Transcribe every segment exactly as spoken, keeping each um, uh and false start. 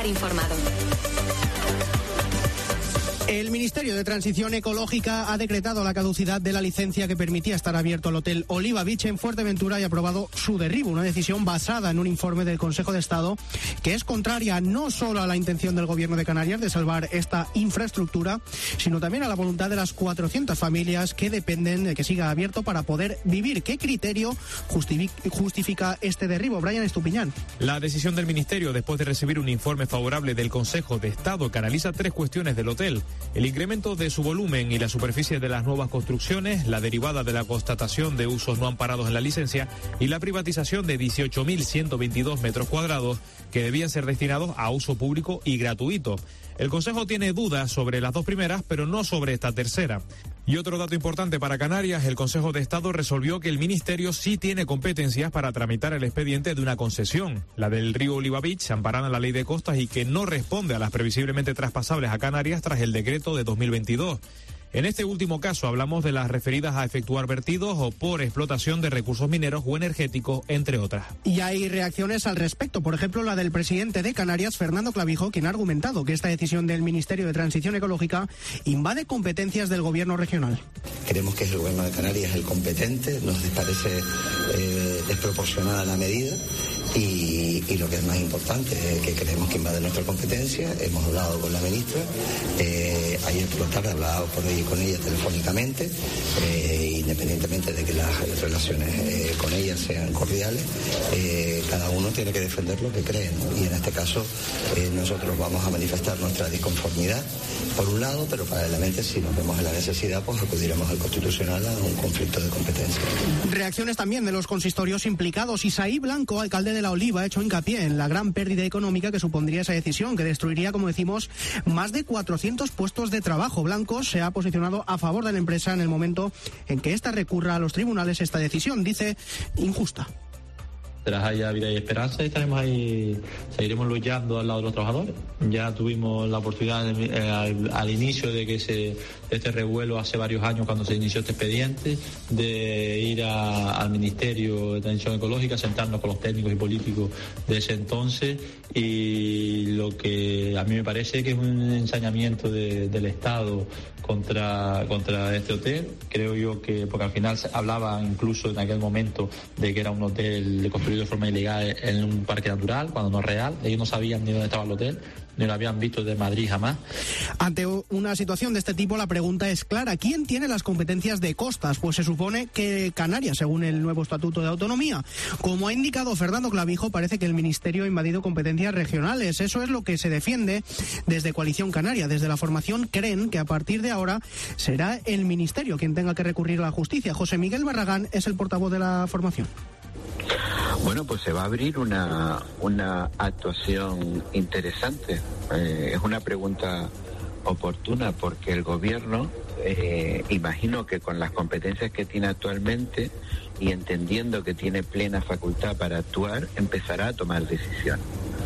informado. El Ministerio de Transición Ecológica ha decretado la caducidad de la licencia que permitía estar abierto el Hotel Oliva Beach en Fuerteventura y ha aprobado su derribo, una decisión basada en un informe del Consejo de Estado que es contraria no solo a la intención del Gobierno de Canarias de salvar esta infraestructura, sino también a la voluntad de las cuatrocientas familias que dependen de que siga abierto para poder vivir. ¿Qué criterio justifica este derribo? Brian Estupiñán. La decisión del Ministerio, después de recibir un informe favorable del Consejo de Estado, que analiza tres cuestiones del hotel: el incremento de su volumen y la superficie de las nuevas construcciones, la derivada de la constatación de usos no amparados en la licencia y la privatización de dieciocho mil ciento veintidós metros cuadrados que debían ser destinados a uso público y gratuito. El Consejo tiene dudas sobre las dos primeras, pero no sobre esta tercera. Y otro dato importante para Canarias: el Consejo de Estado resolvió que el Ministerio sí tiene competencias para tramitar el expediente de una concesión, la del río Oliva Beach, amparada en la Ley de Costas y que no responde a las previsiblemente traspasables a Canarias tras el decreto de dos mil veintidós. En este último caso hablamos de las referidas a efectuar vertidos o por explotación de recursos mineros o energéticos, entre otras. Y hay reacciones al respecto, por ejemplo la del presidente de Canarias, Fernando Clavijo, quien ha argumentado que esta decisión del Ministerio de Transición Ecológica invade competencias del Gobierno regional. Creemos que es el Gobierno de Canarias el competente, nos parece eh, desproporcionada la medida. Y, y lo que es más importante es que creemos que invade nuestra competencia. Hemos hablado con la ministra, eh, ayer por la tarde he hablado por ella, con ella telefónicamente, eh, independientemente de que las relaciones eh, con ella sean cordiales, eh, cada uno tiene que defender lo que cree, ¿no? Y en este caso eh, nosotros vamos a manifestar nuestra disconformidad por un lado, pero paralelamente si nos vemos en la necesidad pues acudiremos al Constitucional a un conflicto de competencia. Reacciones también de los consistorios implicados. Isaí Blanco, alcalde de La Oliva, ha hecho hincapié en la gran pérdida económica que supondría esa decisión, que destruiría, como decimos, más de cuatrocientos puestos de trabajo. Blanco se ha posicionado a favor de la empresa en el momento en que ésta recurra a los tribunales esta decisión, dice, injusta. Mientras haya vida y esperanza, estaremos ahí, seguiremos luchando al lado de los trabajadores. Ya tuvimos la oportunidad eh, al, al inicio de que se este revuelo hace varios años, cuando se inició este expediente, de ir a, al Ministerio de Transición Ecológica, sentarnos con los técnicos y políticos de ese entonces, y lo que a mí me parece que es un ensañamiento de, del Estado contra contra este hotel. Creo yo que, porque al final se hablaba incluso en aquel momento de que era un hotel construido de forma ilegal en un parque natural, cuando no es real. Ellos no sabían ni dónde estaba el hotel, ni lo habían visto de Madrid jamás. Ante una situación de este tipo, la pregunta es clara: ¿quién tiene las competencias de costas? Pues se supone que Canarias, según el nuevo Estatuto de Autonomía. Como ha indicado Fernando Clavijo, parece que el Ministerio ha invadido competencias regionales. Eso es lo que se defiende desde Coalición Canaria. Desde la formación creen que a partir de ahora será el Ministerio quien tenga que recurrir a la justicia. José Miguel Barragán es el portavoz de la formación. Bueno, pues se va a abrir una, una actuación interesante. Eh, es una pregunta oportuna porque el gobierno, eh, imagino que con las competencias que tiene actualmente y entendiendo que tiene plena facultad para actuar, empezará a tomar decisiones.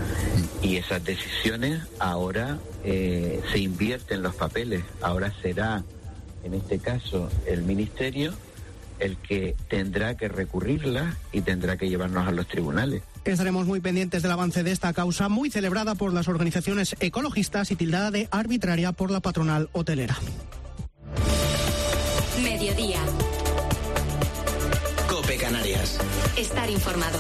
Y esas decisiones ahora eh, se invierten los papeles. Ahora será, en este caso, el Ministerio el que tendrá que recurrirla y tendrá que llevarnos a los tribunales. Estaremos muy pendientes del avance de esta causa, muy celebrada por las organizaciones ecologistas y tildada de arbitraria por la patronal hotelera. Mediodía. COPE Canarias. Estar informado.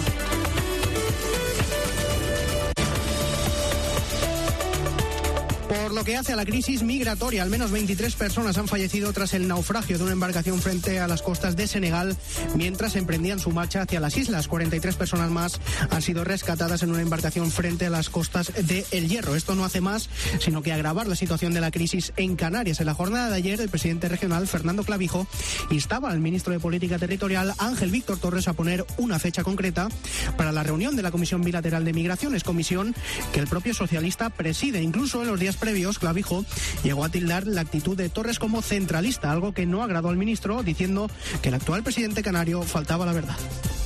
Por lo que hace a la crisis migratoria, al menos veintitrés personas han fallecido tras el naufragio de una embarcación frente a las costas de Senegal mientras emprendían su marcha hacia las islas. cuarenta y tres personas más han sido rescatadas en una embarcación frente a las costas de El Hierro. Esto no hace más sino que agravar la situación de la crisis en Canarias. En la jornada de ayer, el presidente regional, Fernando Clavijo, instaba al ministro de Política Territorial, Ángel Víctor Torres, a poner una fecha concreta para la reunión de la Comisión Bilateral de Migraciones, comisión que el propio socialista preside. Incluso en los días previos, Clavijo llegó a tildar la actitud de Torres como centralista, algo que no agradó al ministro, diciendo que el actual presidente canario faltaba la verdad.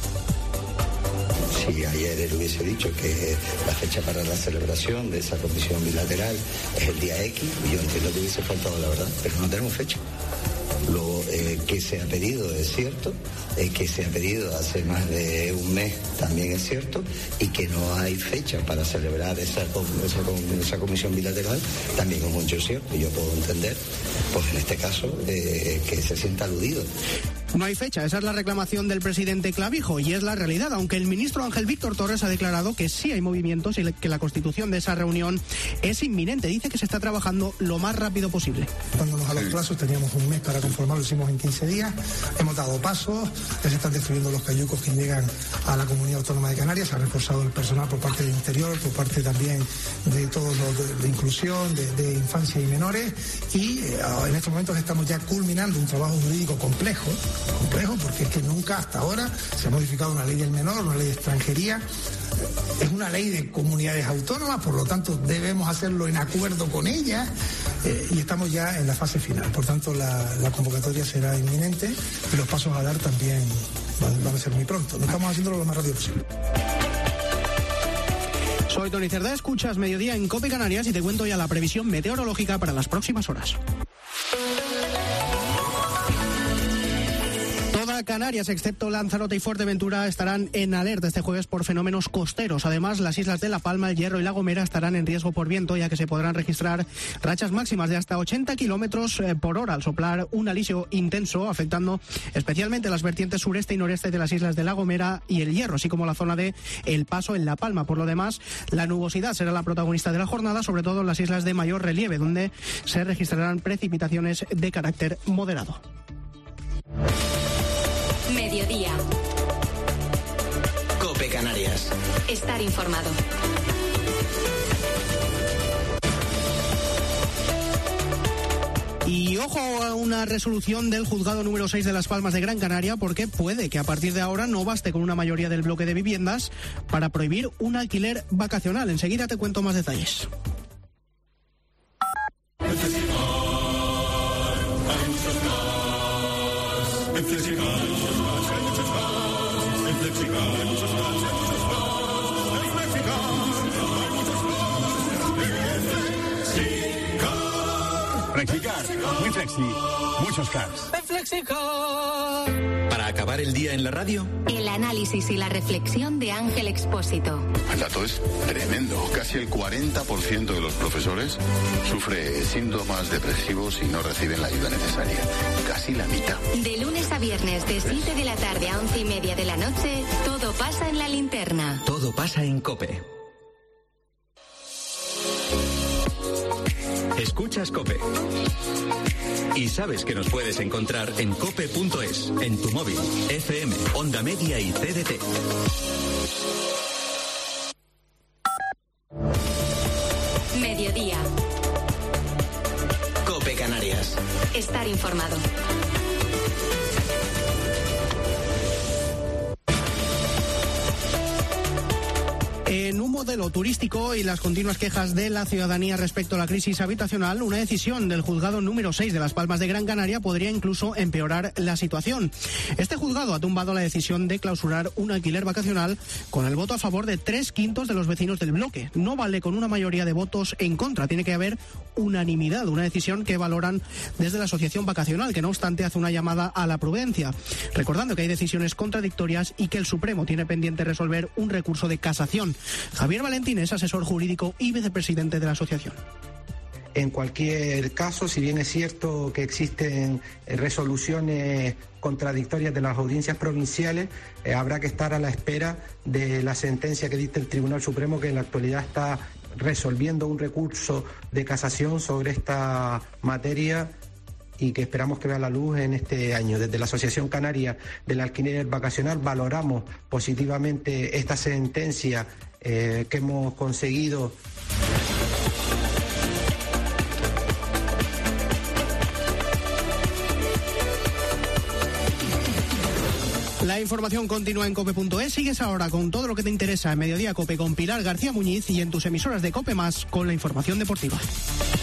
Si ayer él hubiese dicho que la fecha para la celebración de esa comisión bilateral es el día X, yo entiendo que hubiese faltado la verdad, pero no tenemos fecha. Luego, eh, que se ha pedido es cierto, eh, que se ha pedido hace más de un mes también es cierto, y que no hay fecha para celebrar esa, esa, esa comisión bilateral también es mucho cierto. Y yo puedo entender, pues en este caso, eh, que se sienta aludido. No hay fecha, esa es la reclamación del presidente Clavijo y es la realidad, aunque el ministro Ángel Víctor Torres ha declarado que sí hay movimientos y que la constitución de esa reunión es inminente. Dice que se está trabajando lo más rápido posible. Dándonos a los plazos, teníamos un mes para conformarlo, lo hicimos en quince días, hemos dado pasos, ya se están destruyendo los cayucos que llegan a la Comunidad Autónoma de Canarias, se ha reforzado el personal por parte del Interior, por parte también de todos los de, de inclusión, de, de infancia y menores, y eh, en estos momentos estamos ya culminando un trabajo jurídico complejo, complejo porque es que nunca hasta ahora se ha modificado una ley del menor, una ley de extranjería. Es una ley de comunidades autónomas, por lo tanto debemos hacerlo en acuerdo con ella, eh, y estamos ya en la fase final. Por tanto, la, la convocatoria será inminente y los pasos a dar también van, van a ser muy pronto. Estamos haciéndolo lo más rápido posible. Soy Tony Cerdá, escuchas Mediodía en COPE Canarias y te cuento ya la previsión meteorológica para las próximas horas. Canarias, excepto Lanzarote y Fuerteventura, estarán en alerta este jueves por fenómenos costeros. Además, las islas de La Palma, El Hierro y La Gomera estarán en riesgo por viento, ya que se podrán registrar rachas máximas de hasta ochenta kilómetros por hora al soplar un alisio intenso, afectando especialmente las vertientes sureste y noreste de las islas de La Gomera y El Hierro, así como la zona de El Paso en La Palma. Por lo demás, la nubosidad será la protagonista de la jornada, sobre todo en las islas de mayor relieve, donde se registrarán precipitaciones de carácter moderado. Mediodía. COPE Canarias. Estar informado. Y ojo a una resolución del juzgado número seis de Las Palmas de Gran Canaria, porque puede que a partir de ahora no baste con una mayoría del bloque de viviendas para prohibir un alquiler vacacional. Enseguida te cuento más detalles. Flexicar, muy flexi, muchos cars. Flexicar. Para acabar el día en la radio, el análisis y la reflexión de Ángel Expósito. El dato es tremendo. Casi el cuarenta por ciento de los profesores sufre síntomas depresivos y no reciben la ayuda necesaria. Casi la mitad. De lunes a viernes, de siete de la tarde a once y media de la noche, todo pasa en La Linterna. Todo pasa en COPE. Escuchas COPE. Y sabes que nos puedes encontrar en cope punto es, en tu móvil, F M, Onda Media y C D T. Mediodía. COPE Canarias. Estar informado. En un modelo turístico y las continuas quejas de la ciudadanía respecto a la crisis habitacional, una decisión del juzgado número seis de Las Palmas de Gran Canaria podría incluso empeorar la situación. Este juzgado ha tumbado la decisión de clausurar un alquiler vacacional con el voto a favor de tres quintos de los vecinos del bloque. No vale con una mayoría de votos en contra, tiene que haber unanimidad, una decisión que valoran desde la Asociación Vacacional, que no obstante hace una llamada a la prudencia, recordando que hay decisiones contradictorias y que el Supremo tiene pendiente resolver un recurso de casación. Javier Valentín es asesor jurídico y vicepresidente de la asociación. En cualquier caso, si bien es cierto que existen resoluciones contradictorias de las audiencias provinciales, eh, habrá que estar a la espera de la sentencia que dicte el Tribunal Supremo, que en la actualidad está resolviendo un recurso de casación sobre esta materia y que esperamos que vea la luz en este año. Desde la Asociación Canaria del Alquiler Vacacional valoramos positivamente esta sentencia eh, que hemos conseguido. La información continúa en cope punto es. Sigues ahora con todo lo que te interesa en Mediodía COPE con Pilar García Muñiz y en tus emisoras de COPE más con la información deportiva.